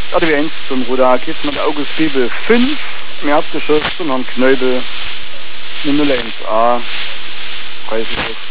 ADW1 zum Ruder geht mit August Bibel 5 im Erdgeschoss und Herrn Knöbel 01a 30